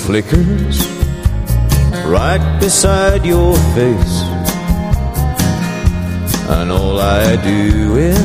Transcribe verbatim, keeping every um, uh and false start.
flickers right beside your face, and all I do is